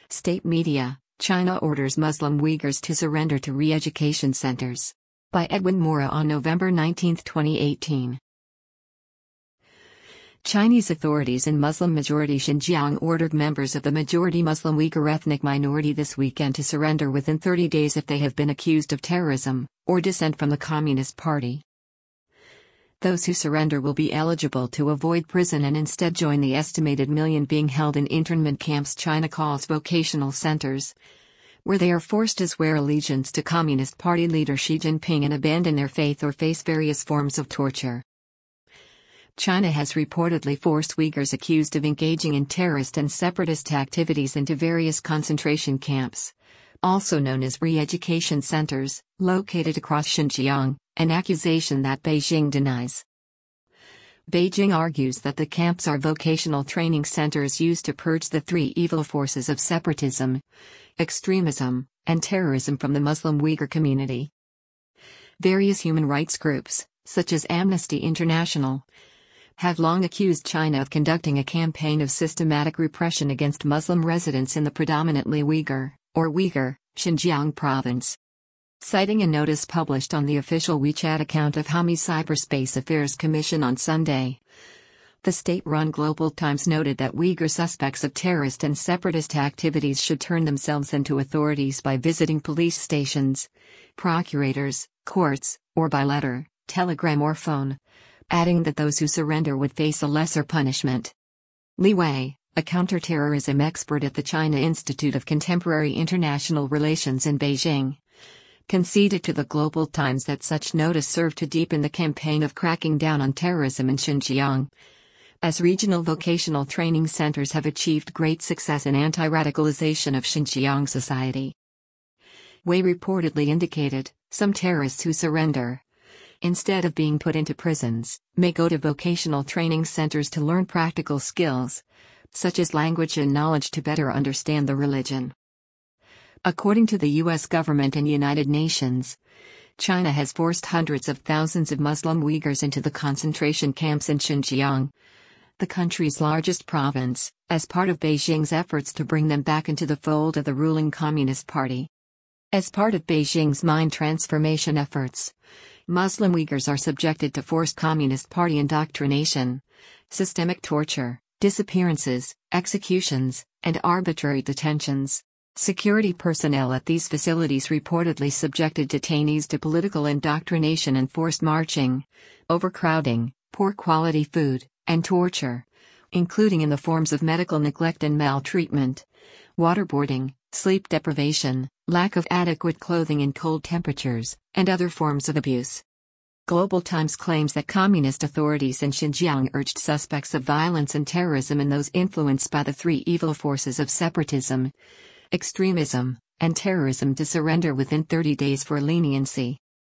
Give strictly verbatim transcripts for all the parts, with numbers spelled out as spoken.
State media: China orders Muslim Uyghurs to surrender to re-education centers. By Edwin Mora on November nineteenth, twenty eighteen. Chinese authorities in Muslim-majority Xinjiang ordered members of the majority Muslim Uyghur ethnic minority this weekend to surrender within thirty days if they have been accused of terrorism or dissent from the Communist Party. Those who surrender will be eligible to avoid prison and instead join the estimated million being held in internment camps China calls vocational centers, where they are forced to swear allegiance to Communist Party leader Xi Jinping and abandon their faith or face various forms of torture. China has reportedly forced Uyghurs accused of engaging in terrorist and separatist activities into various concentration camps, also known as re-education centers, located across Xinjiang, an accusation that Beijing denies. Beijing argues that the camps are vocational training centers used to purge the three evil forces of separatism, extremism, and terrorism from the Muslim Uyghur community. Various human rights groups, such as Amnesty International, have long accused China of conducting a campaign of systematic repression against Muslim residents in the predominantly Uyghur, or Uyghur, Xinjiang province. Citing a notice published on the official WeChat account of Hami Cyberspace Affairs Commission on Sunday, the state-run Global Times noted that Uyghur suspects of terrorist and separatist activities should turn themselves into authorities by visiting police stations, procurators, courts, or by letter, telegram or phone, adding that those who surrender would face a lesser punishment. Li Wei, a counterterrorism expert at the China Institute of Contemporary International Relations in Beijing, conceded to the Global Times that such notice served to deepen the campaign of cracking down on terrorism in Xinjiang, as regional vocational training centers have achieved great success in anti-radicalization of Xinjiang society. Wei reportedly indicated, some terrorists who surrender, instead of being put into prisons, may go to vocational training centers to learn practical skills, such as language and knowledge to better understand the religion. According to the U S government and United Nations, China has forced hundreds of thousands of Muslim Uyghurs into the concentration camps in Xinjiang, the country's largest province, as part of Beijing's efforts to bring them back into the fold of the ruling Communist Party. As part of Beijing's mind transformation efforts, Muslim Uyghurs are subjected to forced Communist Party indoctrination, systemic torture, disappearances, executions, and arbitrary detentions. Security personnel at these facilities reportedly subjected detainees to political indoctrination and forced marching, overcrowding, poor quality food, and torture, including in the forms of medical neglect and maltreatment, waterboarding, sleep deprivation, lack of adequate clothing in cold temperatures, and other forms of abuse. Global Times claims that communist authorities in Xinjiang urged suspects of violence and terrorism and those influenced by the three evil forces of separatism, extremism, and terrorism to surrender within thirty days for leniency.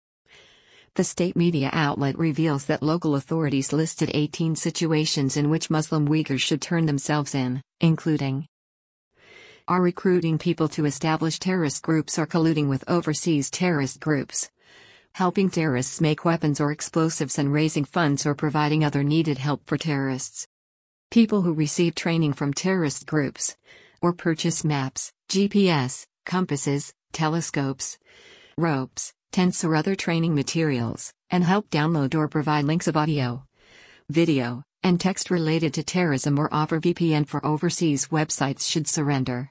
The state media outlet reveals that local authorities listed eighteen situations in which Muslim Uyghurs should turn themselves in, including are recruiting people to establish terrorist groups or colluding with overseas terrorist groups, helping terrorists make weapons or explosives and raising funds or providing other needed help for terrorists. People who receive training from terrorist groups, or purchase maps, G P S, compasses, telescopes, ropes, tents or other training materials, and help download or provide links of audio, video, and text related to terrorism or offer V P N for overseas websites should surrender.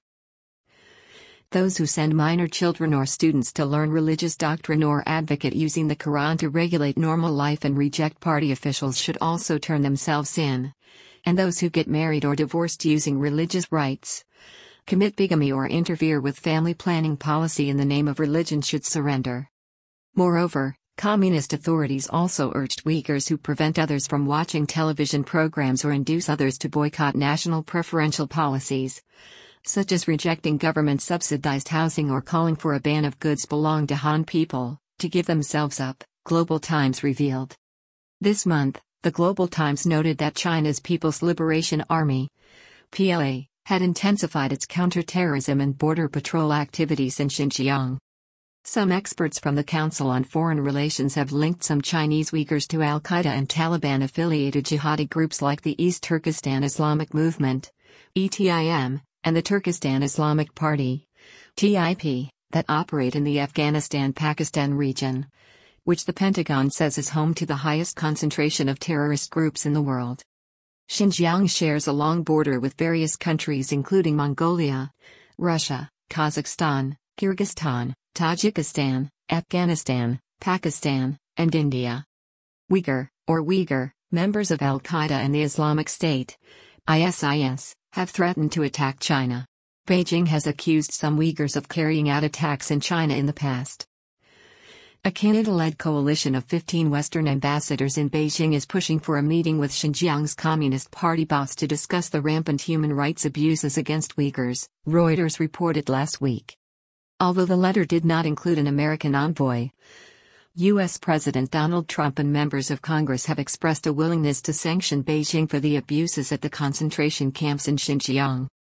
Those who send minor children or students to learn religious doctrine or advocate using the Quran to regulate normal life and reject party officials should also turn themselves in. And those who get married or divorced using religious rites, commit bigamy or interfere with family planning policy in the name of religion should surrender. Moreover, communist authorities also urged Uyghurs who prevent others from watching television programs or induce others to boycott national preferential policies, such as rejecting government-subsidized housing or calling for a ban of goods belonging to Han people, to give themselves up, Global Times revealed. This month, the Global Times noted that China's People's Liberation Army, P L A, had intensified its counter-terrorism and border patrol activities in Xinjiang. Some experts from the Council on Foreign Relations have linked some Chinese Uyghurs to al-Qaeda and Taliban-affiliated jihadi groups like the East Turkestan Islamic Movement, E T I M, and the Turkestan Islamic Party, T I P, that operate in the Afghanistan-Pakistan region, which the Pentagon says is home to the highest concentration of terrorist groups in the world. Xinjiang shares a long border with various countries including Mongolia, Russia, Kazakhstan, Kyrgyzstan, Tajikistan, Afghanistan, Pakistan, and India. Uyghur, or Uyghur, members of Al-Qaeda and the Islamic State, I S I S, have threatened to attack China. Beijing has accused some Uyghurs of carrying out attacks in China in the past. A Canada-led coalition of fifteen Western ambassadors in Beijing is pushing for a meeting with Xinjiang's Communist Party boss to discuss the rampant human rights abuses against Uyghurs, Reuters reported last week. Although the letter did not include an American envoy, U S President Donald Trump and members of Congress have expressed a willingness to sanction Beijing for the abuses at the concentration camps in Xinjiang.